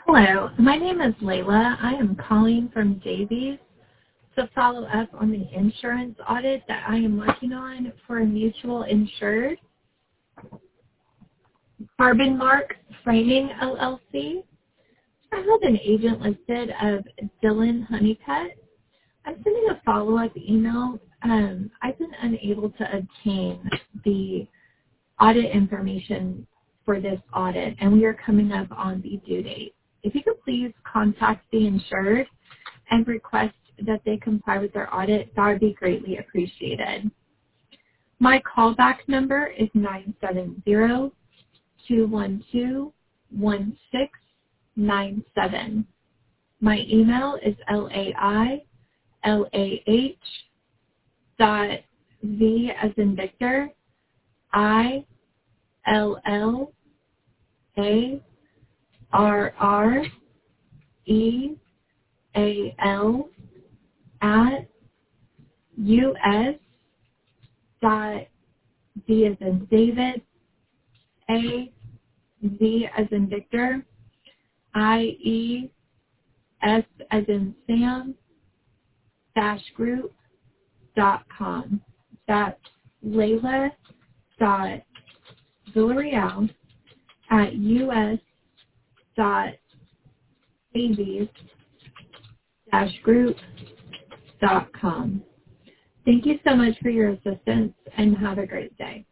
Hello, my name is Layla. I am calling from Davies to follow up on the insurance audit that I am working on for a mutual insured, Carbon Mark Framing LLC. I have an agent listed of Dylan Honeycutt. I'm sending a follow-up email. I've been unable to obtain the audit information for this audit, and we are coming up on the due date. If you could please contact the insured and request that they comply with their audit, that would be greatly appreciated. My callback number is 970-212-1697. My email is LAILAH.V as in Victor, ILLARREAL at US dot D as in David, A Z as in Victor, IES as in Sam -group.com. That's Layla dot Villarreal at US dot group.com. Thank you so much for your assistance and have a great day.